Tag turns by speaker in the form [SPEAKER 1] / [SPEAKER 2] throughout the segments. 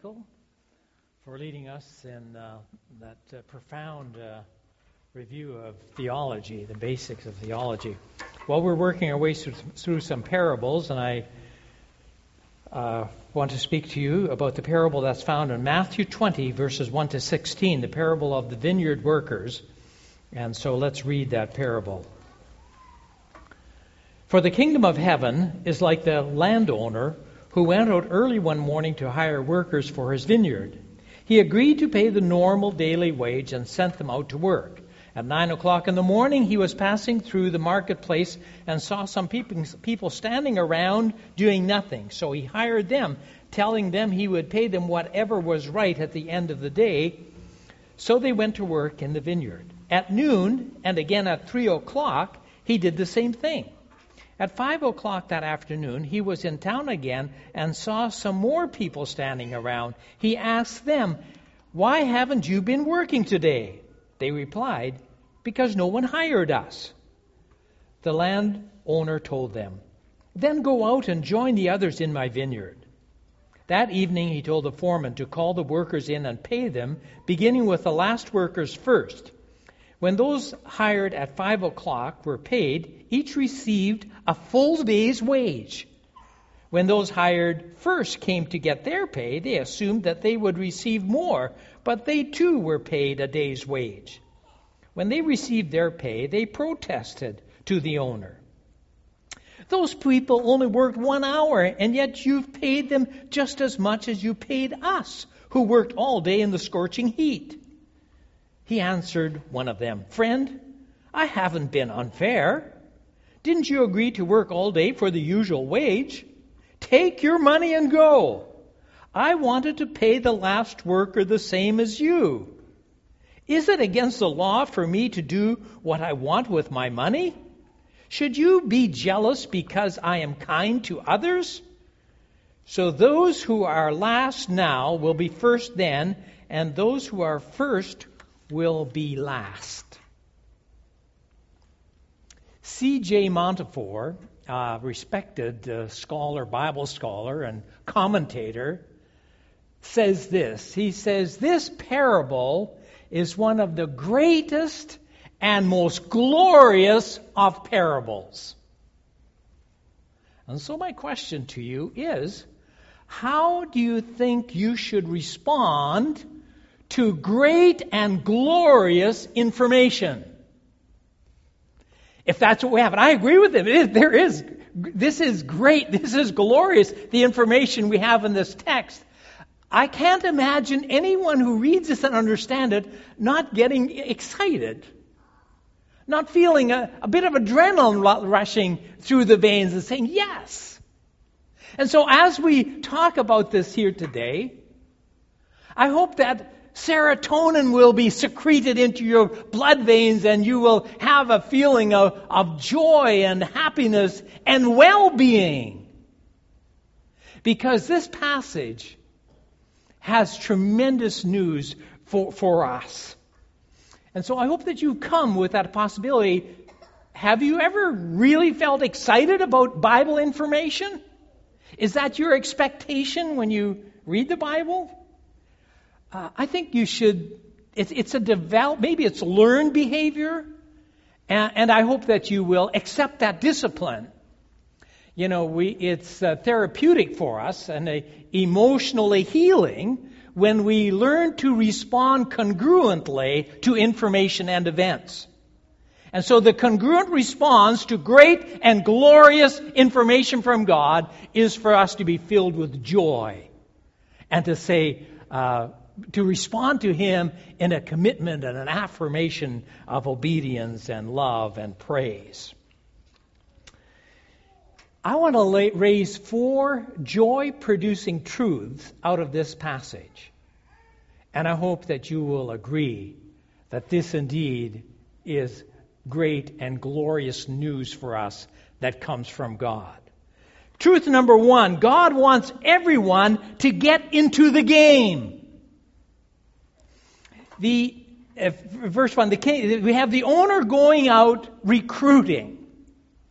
[SPEAKER 1] Michael, for leading us in that profound review of theology, the basics of theology. Well, we're working our way through some parables, and I want to speak to you about the parable that's found in Matthew 20, verses 1 to 16, the parable of the vineyard workers. And so let's read that parable. For the kingdom of heaven is like the landowner who went out early one morning to hire workers for his vineyard. He agreed to pay the normal daily wage and sent them out to work. At 9 o'clock in the morning, he was passing through the marketplace and saw some people standing around doing nothing. So he hired them, telling them he would pay them whatever was right at the end of the day. So they went to work in the vineyard. At noon, and again at 3 o'clock, he did the same thing. At 5 o'clock that afternoon, he was in town again and saw some more people standing around. He asked them, "Why haven't you been working today?" They replied, "Because no one hired us." The landowner told them, "Then go out and join the others in my vineyard." That evening he told the foreman to call the workers in and pay them, beginning with the last workers first. When those hired at 5 o'clock were paid, each received a full day's wage. When those hired first came to get their pay, they assumed that they would receive more, but they too were paid a day's wage. When they received their pay, they protested to the owner. "Those people only worked 1 hour, and yet you've paid them just as much as you paid us, who worked all day in the scorching heat." He answered one of them, "Friend, I haven't been unfair. Didn't you agree to work all day for the usual wage? Take your money and go. I wanted to pay the last worker the same as you. Is it against the law for me to do what I want with my money? Should you be jealous because I am kind to others? So those who are last now will be first then, and those who are first will be last." C.J. Montefiore, a respected scholar, Bible scholar, and commentator, says this. He says, "This parable is one of the greatest and most glorious of parables." And so my question to you is, how do you think you should respond to great and glorious information? If that's what we have, and I agree with him, this is great, this is glorious, the information we have in this text. I can't imagine anyone who reads this and understands it not getting excited, not feeling a bit of adrenaline rushing through the veins and saying, yes. And so as we talk about this here today, I hope that serotonin will be secreted into your blood veins and you will have a feeling of joy and happiness and well-being. Because this passage has tremendous news for us. And so I hope that you come with that possibility. Have you ever really felt excited about Bible information? Is that your expectation when you read the Bible? I think you should, it's a maybe it's learned behavior, and I hope that you will accept that discipline. You know, it's therapeutic for us and emotionally healing when we learn to respond congruently to information and events. And so the congruent response to great and glorious information from God is for us to be filled with joy and to say, to respond to Him in a commitment and an affirmation of obedience and love and praise. I want to raise 4 joy-producing truths out of this passage. And I hope that you will agree that this indeed is great and glorious news for us that comes from God. Truth number 1, God wants everyone to get into the game. Verse 1, we have the owner going out recruiting.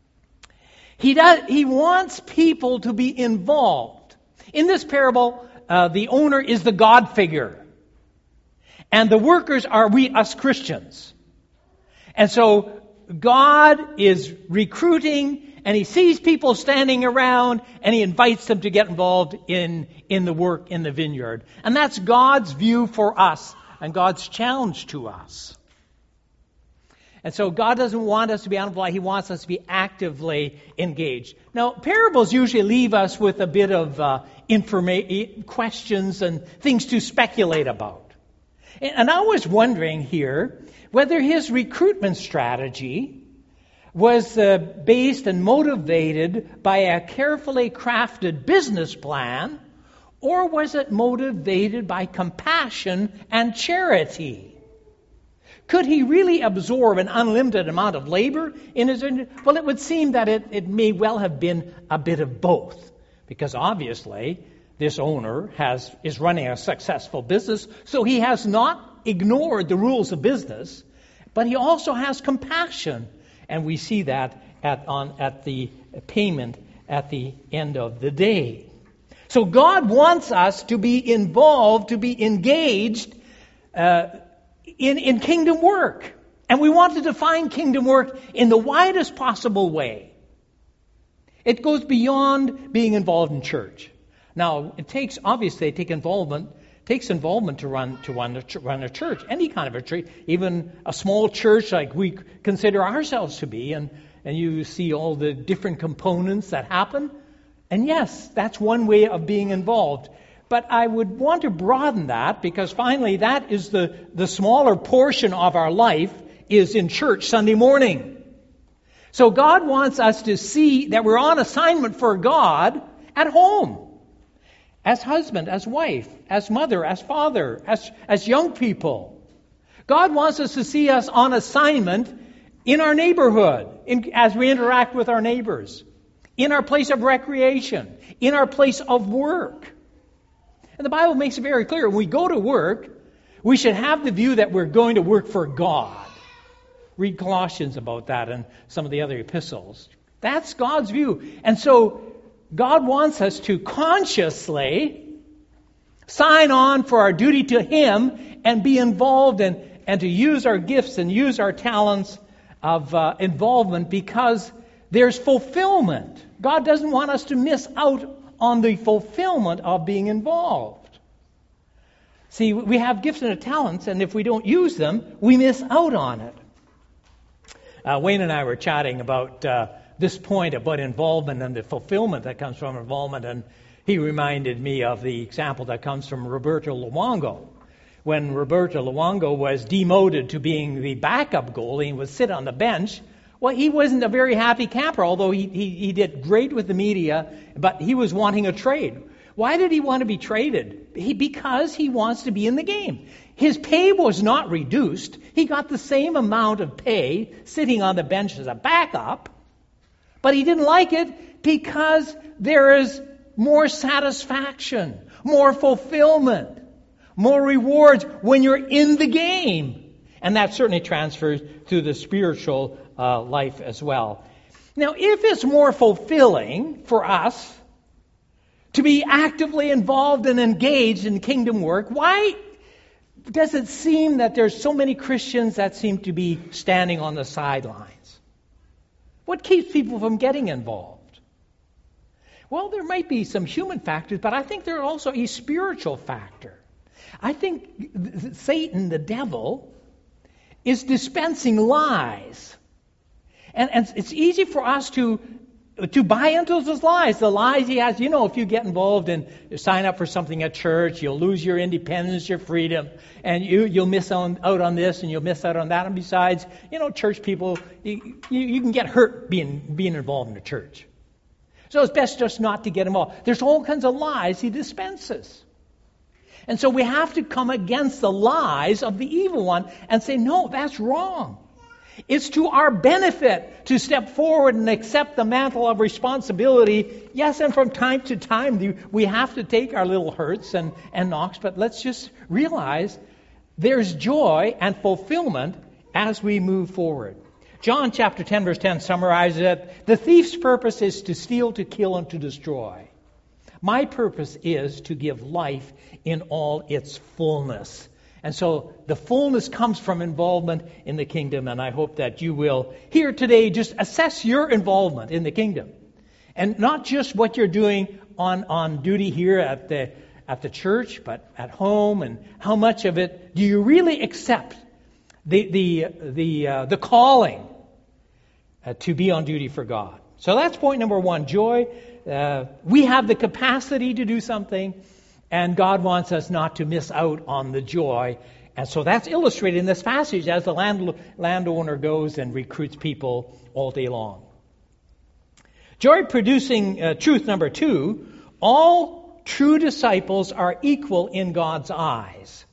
[SPEAKER 1] He wants people to be involved. In this parable, the owner is the God figure. And the workers are us Christians. And so God is recruiting, and He sees people standing around, and He invites them to get involved in the work in the vineyard. And that's God's view for us, and God's challenge to us. And so God doesn't want us to be unemployed. He wants us to be actively engaged. Now, parables usually leave us with a bit of questions and things to speculate about. And I was wondering here whether his recruitment strategy was based and motivated by a carefully crafted business plan, or was it motivated by compassion and charity? Could he really absorb an unlimited amount of labor in his... Well, it would seem that it may well have been a bit of both, because obviously this owner is running a successful business, so he has not ignored the rules of business, but he also has compassion, and we see that at the payment at the end of the day. So God wants us to be involved, to be engaged in kingdom work. And we want to define kingdom work in the widest possible way. It goes beyond being involved in church. Now, it takes involvement to run a church, any kind of a church, even a small church like we consider ourselves to be, and you see all the different components that happen. And yes, that's one way of being involved. But I would want to broaden that, because finally that is the smaller portion of our life is in church Sunday morning. So God wants us to see that we're on assignment for God at home. As husband, as wife, as mother, as father, as young people. God wants us to see us on assignment in our neighborhood, as we interact with our neighbors, in our place of recreation, in our place of work. And the Bible makes it very clear, when we go to work, we should have the view that we're going to work for God. Read Colossians about that and some of the other epistles. That's God's view. And so God wants us to consciously sign on for our duty to Him and be involved and to use our gifts and use our talents of involvement, because there's fulfillment. God doesn't want us to miss out on the fulfillment of being involved. See, we have gifts and talents, and if we don't use them, we miss out on it. Wayne and I were chatting about this point about involvement and the fulfillment that comes from involvement, and he reminded me of the example that comes from Roberto Luongo. When Roberto Luongo was demoted to being the backup goalie and would sit on the bench, well, he wasn't a very happy camper, although he did great with the media, but he was wanting a trade. Why did he want to be traded? Because he wants to be in the game. His pay was not reduced. He got the same amount of pay sitting on the bench as a backup, but he didn't like it because there is more satisfaction, more fulfillment, more rewards when you're in the game. And that certainly transfers to the spiritual life as well. Now, if it's more fulfilling for us to be actively involved and engaged in kingdom work, why does it seem that there's so many Christians that seem to be standing on the sidelines? What keeps people from getting involved? Well, there might be some human factors, but I think there's also a spiritual factor. I think Satan, the devil, is dispensing lies. And it's easy for us to buy into those lies. The lies he has, if you get involved and sign up for something at church, you'll lose your independence, your freedom, and you'll miss out on this and you'll miss out on that. And besides, church people, you can get hurt being involved in the church. So it's best just not to get involved. There's all kinds of lies he dispenses. And so we have to come against the lies of the evil one and say, no, that's wrong. It's to our benefit to step forward and accept the mantle of responsibility. Yes, and from time to time we have to take our little hurts and knocks, but let's just realize there's joy and fulfillment as we move forward. John chapter 10, verse 10 summarizes it. The thief's purpose is to steal, to kill, and to destroy. My purpose is to give life in all its fullness. And so the fullness comes from involvement in the kingdom, and I hope that you will here today just assess your involvement in the kingdom. And not just what you're doing on duty here at the church, but at home, and how much of it do you really accept the calling to be on duty for God. So that's point number one, joy. We have the capacity to do something, and God wants us not to miss out on the joy. And so that's illustrated in this passage as the landowner goes and recruits people all day long. Joy-producing truth number two, all true disciples are equal in God's eyes.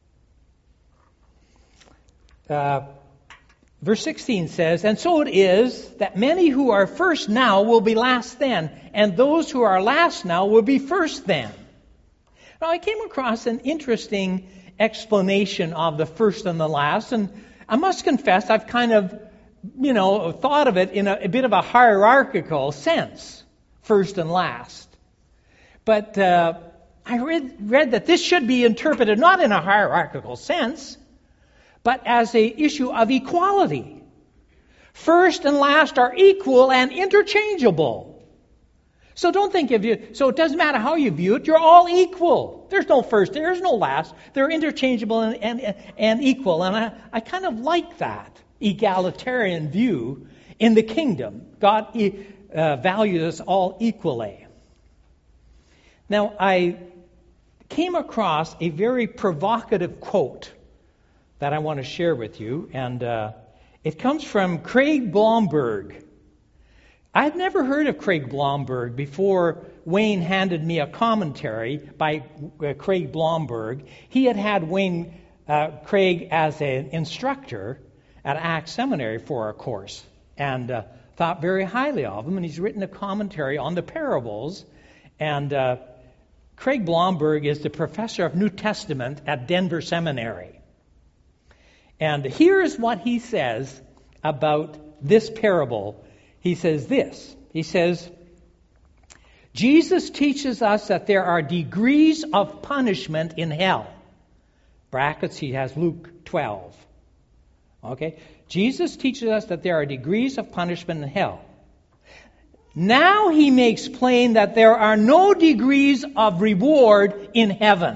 [SPEAKER 1] Verse 16 says, "And so it is that many who are first now will be last then, and those who are last now will be first then." Now, I came across an interesting explanation of the first and the last, and I must confess I've kind of, thought of it in a bit of a hierarchical sense, first and last. But I read that this should be interpreted not in a hierarchical sense, but as an issue of equality. First and last are equal and interchangeable. So don't think of you. So it doesn't matter how you view it. You're all equal. There's no first. There's no last. They're interchangeable and equal. And I kind of like that egalitarian view in the kingdom. God values us all equally. Now, I came across a very provocative quote that I want to share with you, and it comes from Craig Blomberg. I'd never heard of Craig Blomberg before Wayne handed me a commentary by Craig Blomberg. He had Craig as an instructor at Acts Seminary for a course, and thought very highly of him, and he's written a commentary on the parables. And Craig Blomberg is the professor of New Testament at Denver Seminary. And here's what he says about this parable. He says this. He says, Jesus teaches us that there are degrees of punishment in hell. Brackets, he has Luke 12. Okay? Jesus teaches us that there are degrees of punishment in hell. Now he makes plain that there are no degrees of reward in heaven.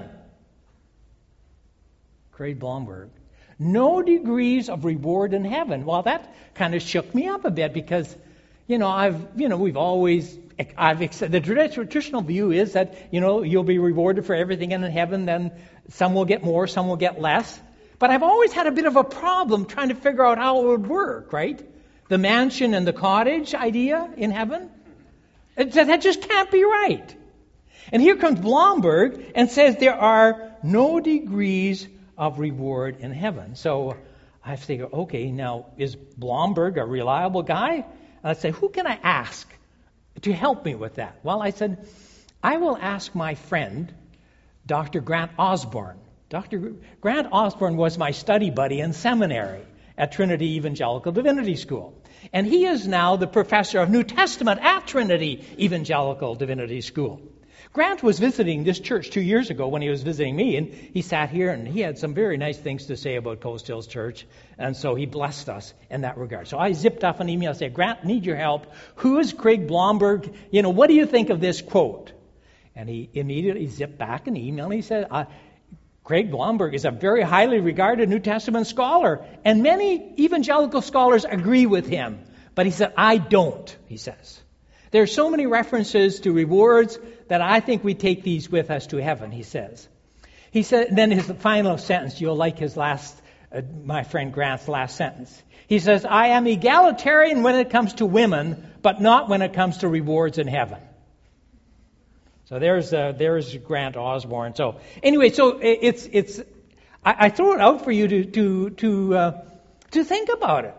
[SPEAKER 1] Craig Blomberg. No degrees of reward in heaven. Well, that kind of shook me up a bit because, we've always, the traditional view is that, you'll be rewarded for everything in heaven, then some will get more, some will get less. But I've always had a bit of a problem trying to figure out how it would work, right? The mansion and the cottage idea in heaven. That just can't be right. And here comes Blomberg and says there are no degrees of reward in heaven. So I have to think, okay, now is Blomberg a reliable guy? And I say, who can I ask to help me with that? Well, I said, I will ask my friend, Dr. Grant Osborne. Dr. Grant Osborne was my study buddy in seminary at Trinity Evangelical Divinity School. And he is now the professor of New Testament at Trinity Evangelical Divinity School. Grant was visiting this church 2 years ago when he was visiting me, and he sat here and he had some very nice things to say about Coast Hills Church, and so he blessed us in that regard. So I zipped off an email and said, Grant, need your help. Who is Craig Blomberg? What do you think of this quote? And he immediately zipped back an email and he said, Craig Blomberg is a very highly regarded New Testament scholar, and many evangelical scholars agree with him. But he said, I don't, he says. There are so many references to rewards that I think we take these with us to heaven, he says. He said, then his final sentence, you'll like his my friend Grant's last sentence. He says, I am egalitarian when it comes to women, but not when it comes to rewards in heaven. So there's Grant Osborne. So anyway, so I throw it out for you to think about it.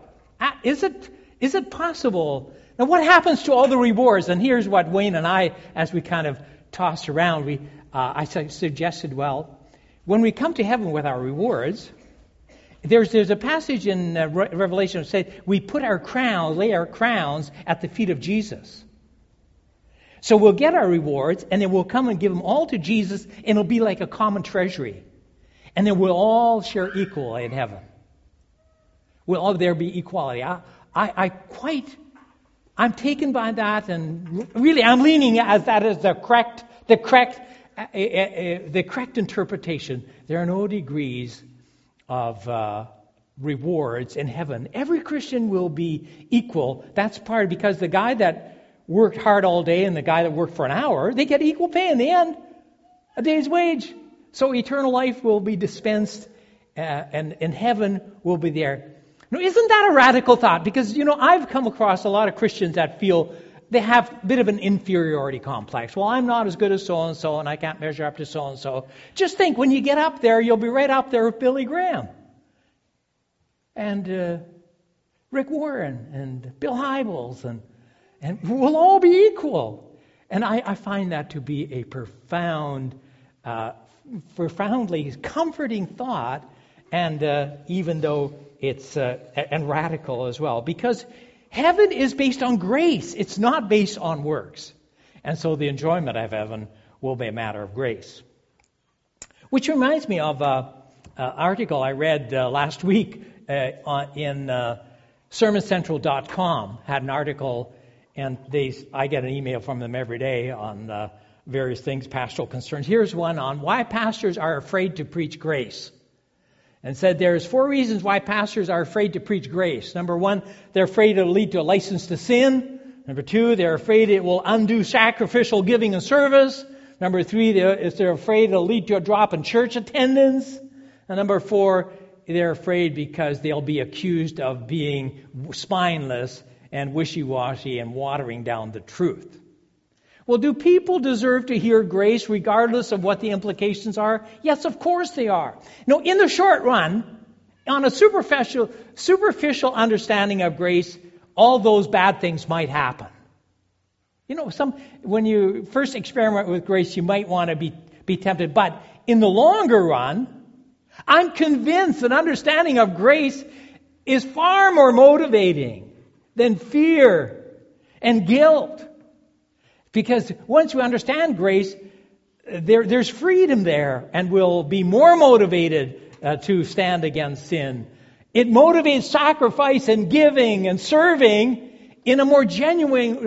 [SPEAKER 1] Is it possible? Now, what happens to all the rewards? And here's what Wayne and I, as we kind of tossed around, I suggested, well, when we come to heaven with our rewards, there's a passage in Revelation that says we lay our crowns at the feet of Jesus. So we'll get our rewards, and then we'll come and give them all to Jesus, and it'll be like a common treasury. And then we'll all share equally in heaven. Will all there be equality? I'm taken by that, and really I'm leaning as that is the correct interpretation. There are no degrees of rewards in heaven. Every Christian will be equal. That's part because the guy that worked hard all day and the guy that worked for an hour, they get equal pay in the end, a day's wage. So eternal life will be dispensed, and in heaven will be there. Now, isn't that a radical thought? Because, I've come across a lot of Christians that feel they have a bit of an inferiority complex. Well, I'm not as good as so-and-so, and I can't measure up to so-and-so. Just think, when you get up there, you'll be right up there with Billy Graham. And Rick Warren, and Bill Hybels, and we'll all be equal. And I find that to be a profoundly comforting thought, and even though it's and radical as well, because heaven is based on grace. It's not based on works. And so the enjoyment of heaven will be a matter of grace. Which reminds me of an article I read last week in sermoncentral.com. Had an article, and I get an email from them every day on various things, pastoral concerns. Here's one on why pastors are afraid to preach grace. And said there's 4 reasons why pastors are afraid to preach grace. Number 1, they're afraid it'll lead to a license to sin. Number 2, they're afraid it will undo sacrificial giving and service. Number 3, they're afraid it'll lead to a drop in church attendance. And number 4, they're afraid because they'll be accused of being spineless and wishy-washy and watering down the truth. Well, do people deserve to hear grace regardless of what the implications are? Yes, of course they are. No, in the short run, on a superficial understanding of grace, all those bad things might happen. When you first experiment with grace, you might want to be tempted. But in the longer run, I'm convinced that understanding of grace is far more motivating than fear and guilt. Because once we understand grace, there's freedom there, and we'll be more motivated to stand against sin. It motivates sacrifice and giving and serving in a more genuine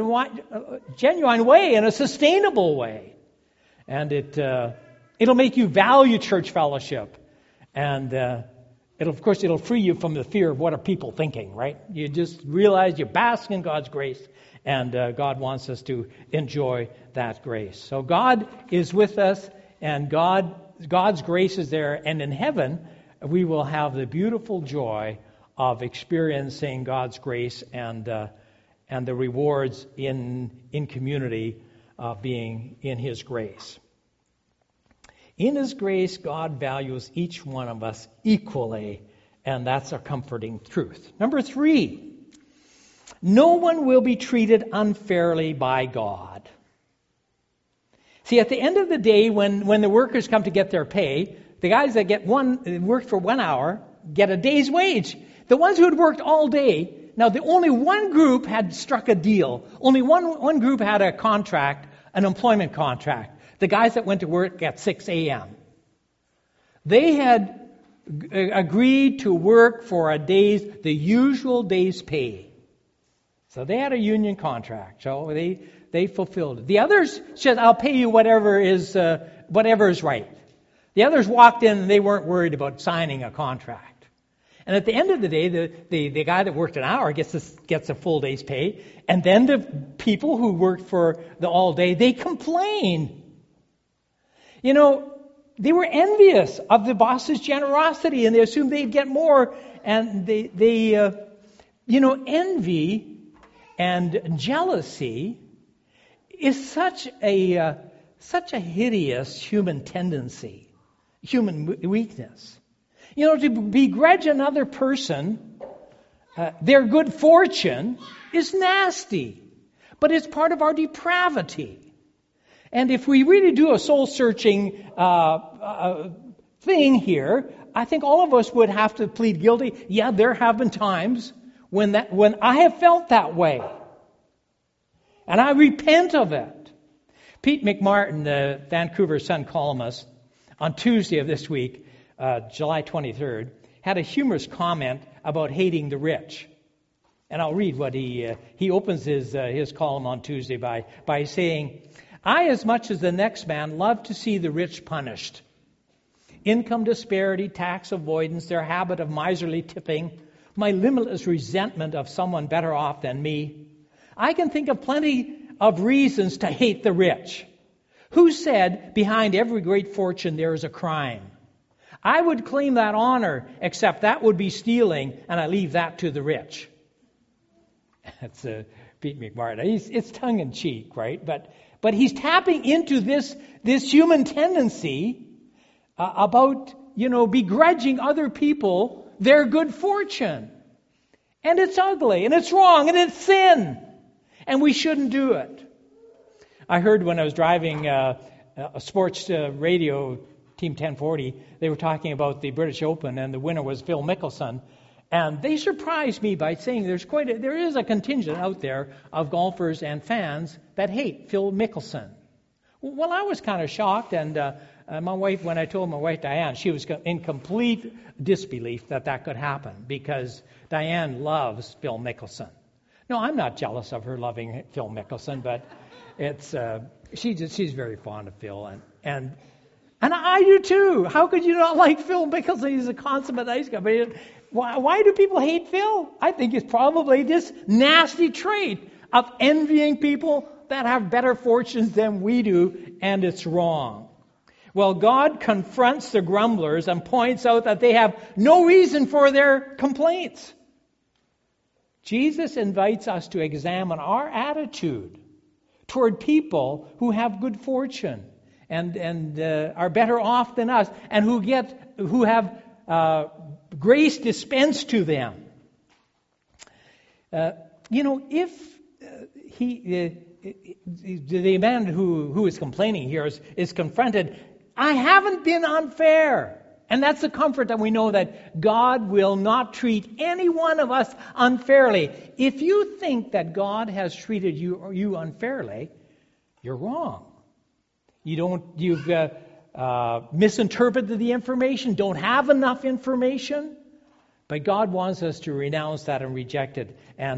[SPEAKER 1] way, in a sustainable way. And it'll make you value church fellowship. And it'll free you from the fear of what are people thinking, right? You just realize you bask in God's grace. And God wants us to enjoy that grace. So God is with us, and God's grace is there. And in heaven, we will have the beautiful joy of experiencing God's grace and the rewards in community being in His grace. In His grace, God values each one of us equally, and that's a comforting truth. Number 3. No one will be treated unfairly by God. See, at the end of the day, when the workers come to get their pay, the guys that worked for 1 hour get a day's wage. The ones who had worked all day, now the only one group had struck a deal. Only one group had a contract, an employment contract. The guys that went to work at 6 a.m. They had agreed to work for the usual day's pay. So they had a union contract, so they fulfilled it. The others said, "I'll pay you whatever is right." The others walked in and they weren't worried about signing a contract. And at the end of the day, the guy that worked an hour gets a full day's pay, and then the people who worked for the all day, they complained. They were envious of the boss's generosity, and they assumed they'd get more. And envy and jealousy is such a hideous human tendency, human weakness. To begrudge another person their good fortune is nasty, but it's part of our depravity. And if we really do a soul-searching thing here, I think all of us would have to plead guilty. Yeah, there have been times when I have felt that way. And I repent of it. Pete McMartin, the Vancouver Sun columnist, on Tuesday of this week, July 23rd, had a humorous comment about hating the rich. And I'll read what he opens his column on Tuesday by saying, "I, as much as the next man, love to see the rich punished. Income disparity, tax avoidance, their habit of miserly tipping, my limitless resentment of someone better off than me. I can think of plenty of reasons to hate the rich. Who said behind every great fortune there is a crime? I would claim that honor, except that would be stealing, and I leave that to the rich." That's Pete McMartin. It's tongue-in-cheek, right? But he's tapping into this human tendency about, begrudging other people their good fortune. And it's ugly, and it's wrong, and it's sin. And we shouldn't do it. I heard when I was driving a sports radio, Team 1040, they were talking about the British Open, and the winner was Phil Mickelson. And they surprised me by saying there is a contingent out there of golfers and fans that hate Phil Mickelson. Well, I was kind of shocked, and my wife, when I told my wife Diane, she was in complete disbelief that could happen, because Diane loves Phil Mickelson. No, I'm not jealous of her loving Phil Mickelson, but it's she's very fond of Phil, and I do too. How could you not like Phil Mickelson? He's a consummate nice guy. But why do people hate Phil? I think it's probably this nasty trait of envying people that have better fortunes than we do, and it's wrong. Well, God confronts the grumblers and points out that they have no reason for their complaints. Jesus invites us to examine our attitude toward people who have good fortune and are better off than us, and who have grace dispensed to them. If the man who is complaining here is confronted, I haven't been unfair. And that's the comfort that we know that God will not treat any one of us unfairly. If you think that God has treated you unfairly, you're wrong. You've misinterpreted the information, don't have enough information. But God wants us to renounce that and reject it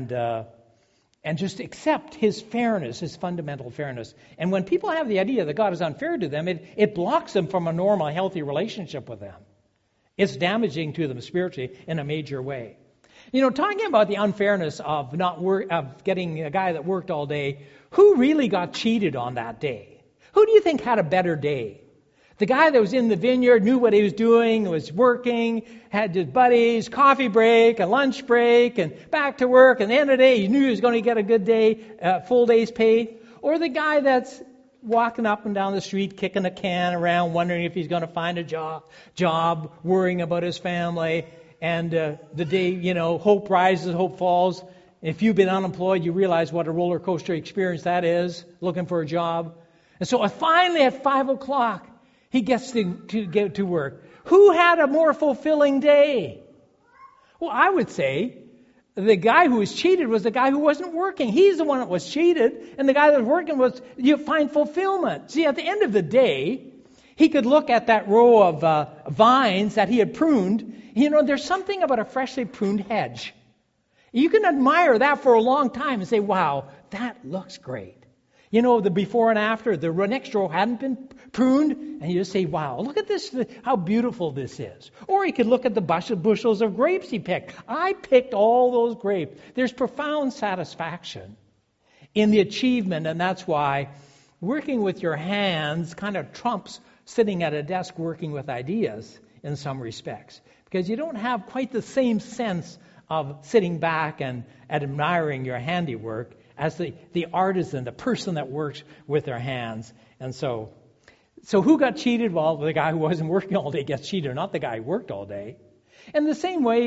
[SPEAKER 1] and just accept His fairness, His fundamental fairness. And when people have the idea that God is unfair to them, it blocks them from a normal, healthy relationship with them. It's damaging to them spiritually in a major way. Talking about the unfairness of of getting a guy that worked all day, who really got cheated on that day? Who do you think had a better day? The guy that was in the vineyard, knew what he was doing, was working, had his buddies, coffee break, a lunch break, and back to work. And at the end of the day, he knew he was going to get a good day, full day's pay. Or the guy that's walking up and down the street, kicking a can around, wondering if he's going to find a job, worrying about his family. And the day, hope rises, hope falls. If you've been unemployed, you realize what a roller coaster experience that is, looking for a job. And so finally at 5 o'clock, he gets to get to work. Who had a more fulfilling day? Well, I would say the guy who was cheated was the guy who wasn't working. He's the one that was cheated, and the guy that was working you find fulfillment. See, at the end of the day, he could look at that row of vines that he had pruned. There's something about a freshly pruned hedge. You can admire that for a long time and say, wow, that looks great. The before and after, the next row hadn't been pruned, and you just say, wow, look at this, how beautiful this is. Or you could look at the bushels of grapes he picked. I picked all those grapes. There's profound satisfaction in the achievement, and that's why working with your hands kind of trumps sitting at a desk working with ideas in some respects, because you don't have quite the same sense of sitting back and admiring your handiwork as the artisan, the person that works with their hands. And so who got cheated? Well, the guy who wasn't working all day gets cheated, not the guy who worked all day. And the same way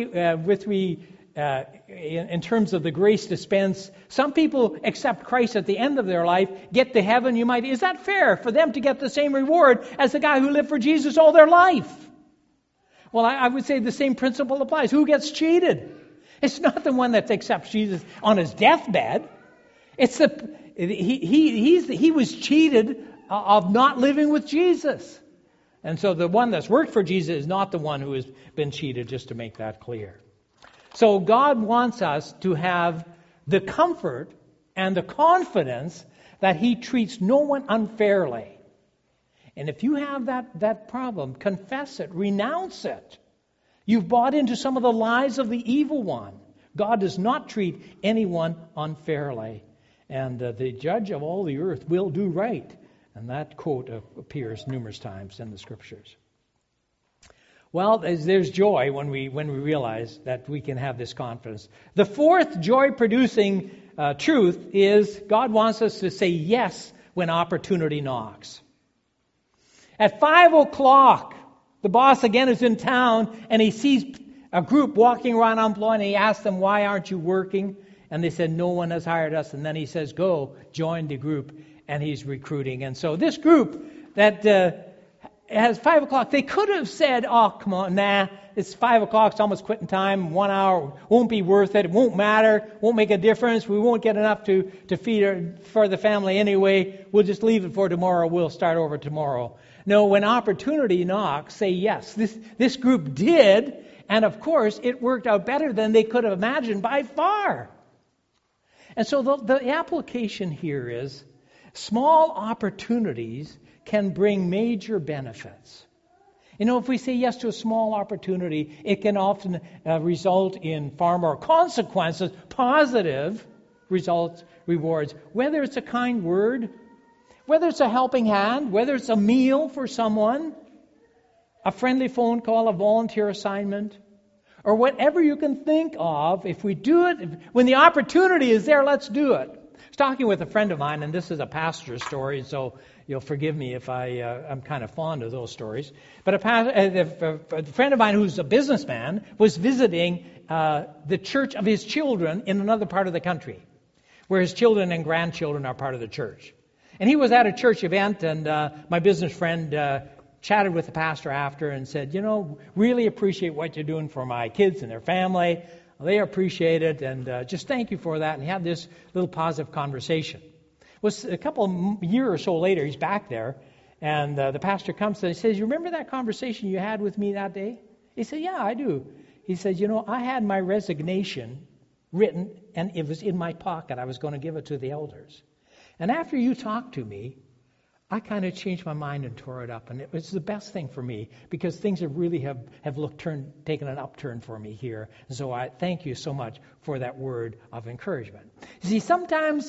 [SPEAKER 1] in terms of the grace dispensed, some people accept Christ at the end of their life, get to heaven. Is that fair for them to get the same reward as the guy who lived for Jesus all their life? Well, I would say the same principle applies. Who gets cheated? It's not the one that accepts Jesus on his deathbed. He was cheated of not living with Jesus. And so the one that's worked for Jesus is not the one who has been cheated, just to make that clear. So God wants us to have the comfort and the confidence that He treats no one unfairly. And if you have that problem, confess it, renounce it. You've bought into some of the lies of the evil one. God does not treat anyone unfairly. And the judge of all the earth will do right. And that quote appears numerous times in the Scriptures. Well, there's joy when we realize that we can have this confidence. The fourth joy-producing truth is God wants us to say yes when opportunity knocks. At 5 o'clock, the boss again is in town, and he sees a group walking around unemployed, and he asks them, "Why aren't you working?" And they said, "No one has hired us." And then he says, "Go, join the group." And he's recruiting. And so this group that has 5 o'clock, they could have said, "Oh, come on, nah, it's 5 o'clock, it's almost quitting time, 1 hour, won't be worth it, it won't matter, won't make a difference, we won't get enough to feed for the family anyway, we'll just leave it for tomorrow, we'll start over tomorrow." No, when opportunity knocks, say yes. This group did, and of course, it worked out better than they could have imagined by far. And so the application here is, small opportunities can bring major benefits. You know, if we say yes to a small opportunity, it can often result in far more consequences, positive results, rewards. Whether it's a kind word, whether it's a helping hand, whether it's a meal for someone, a friendly phone call, a volunteer assignment, or whatever you can think of, if we do it, when the opportunity is there, let's do it. I was talking with a friend of mine, and this is a pastor's story, so you'll forgive me if I'm kind of fond of those stories. But a friend of mine who's a businessman was visiting the church of his children in another part of the country, where his children and grandchildren are part of the church. And he was at a church event, and my business friend chatted with the pastor after and said, "You know, really appreciate what you're doing for my kids and their family. They appreciate it, and just thank you for that." And he had this little positive conversation. Was a couple year or so later, he's back there, and the pastor comes to him and says, "You remember that conversation you had with me that day?" He said, "Yeah, I do." He said, "You know, I had my resignation written, and it was in my pocket. I was going to give it to the elders. And after you talked to me, I kind of changed my mind and tore it up. And it was the best thing for me, because things have really taken an upturn for me here. And so I thank you so much for that word of encouragement." You see, sometimes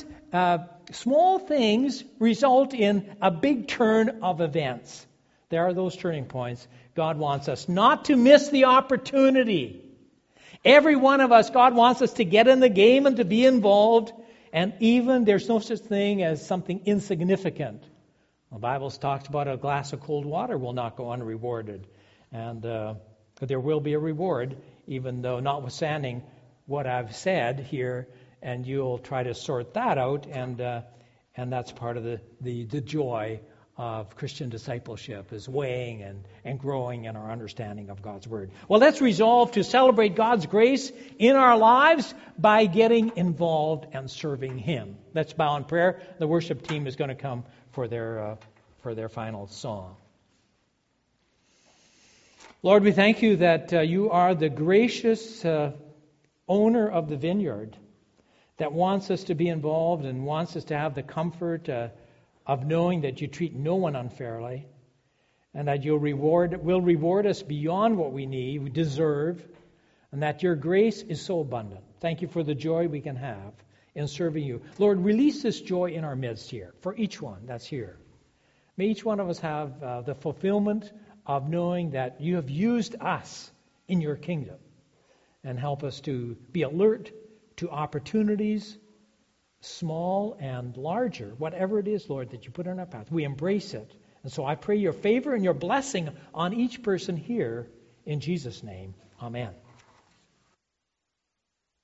[SPEAKER 1] small things result in a big turn of events. There are those turning points. God wants us not to miss the opportunity. Every one of us, God wants us to get in the game and to be involved. And even there's no such thing as something insignificant. The Bible talks about a glass of cold water will not go unrewarded. And there will be a reward, even though notwithstanding what I've said here, and you'll try to sort that out, and that's part of the joy of Christian discipleship, is weighing and growing in our understanding of God's Word. Well, let's resolve to celebrate God's grace in our lives by getting involved and serving Him. Let's bow in prayer. The worship team is going to come for their final song. Lord, we thank you that you are the gracious owner of the vineyard that wants us to be involved and wants us to have the comfort of knowing that you treat no one unfairly, and that will reward us beyond what we deserve, and that your grace is so abundant. Thank you for the joy we can have in serving you. Lord, release this joy in our midst here, for each one that's here. May each one of us have the fulfillment of knowing that you have used us in your kingdom, and help us to be alert to opportunities, small and larger, whatever it is, Lord, that you put on our path. We embrace it. And so I pray your favor and your blessing on each person here in Jesus' name. Amen.